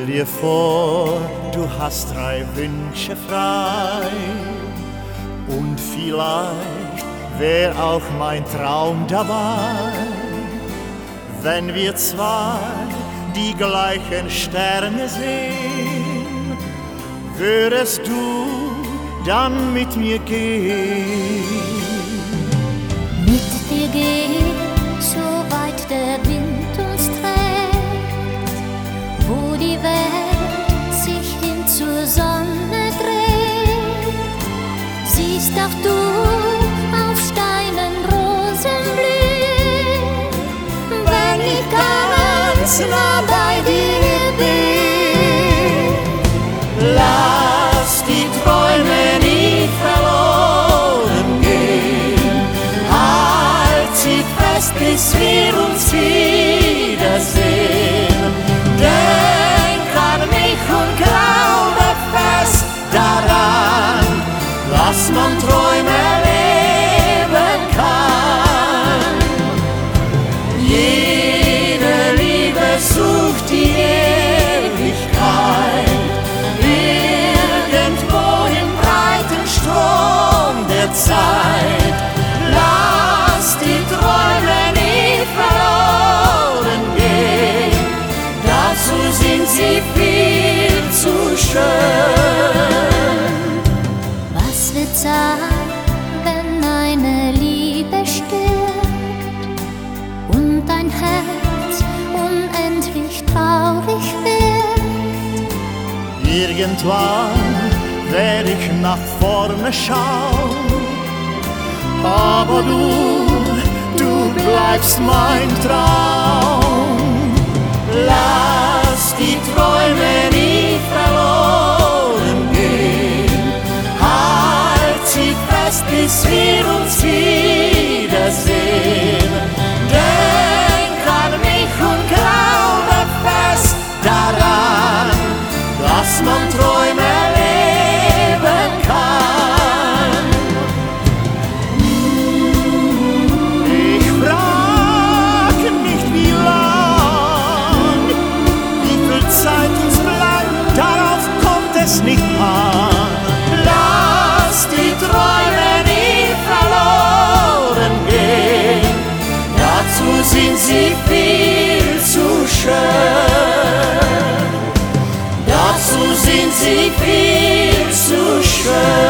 Stell dir vor, du hast 3 Wünsche frei und vielleicht wär auch mein Traum dabei, wenn wir 2 die gleichen Sterne sehen, würdest du dann mit mir gehen? Mit dir gehen, so weit der Wind uns trägt, wo die Welt sich hin zur Sonne dreht. Siehst auch du auf Steinen Rosen blühen, wenn ich ganz nah bei dir bin. Lass die Träume nie verloren gehen, halt sie fest, bis wir uns wiedersehen. Denk an mich und glaube fest daran, dass man Träume leben kann. Jede Liebe sucht die Ewigkeit, irgendwo im breiten Strom der Zeit. Lass die Träume nie verloren gehen, dazu sind sie viel zu schön. Was wird sein, wenn eine Liebe stirbt und dein Herz unendlich traurig wird? Irgendwann werd ich nach vorne schauen, aber du bleibst mein Traum. Lass die Träume nie verloren gehen, halt sie fest, bis wir uns wiedersehen. Denk an mich und glaube fest daran, dass man Träume leben kann. Ich frag nicht wie lang, wie viel Zeit uns bleibt, darauf kommt es nicht an. Lass die Träume nie verloren gehen, dazu sind sie viel zu schön. Dazu sind sie viel zu schön.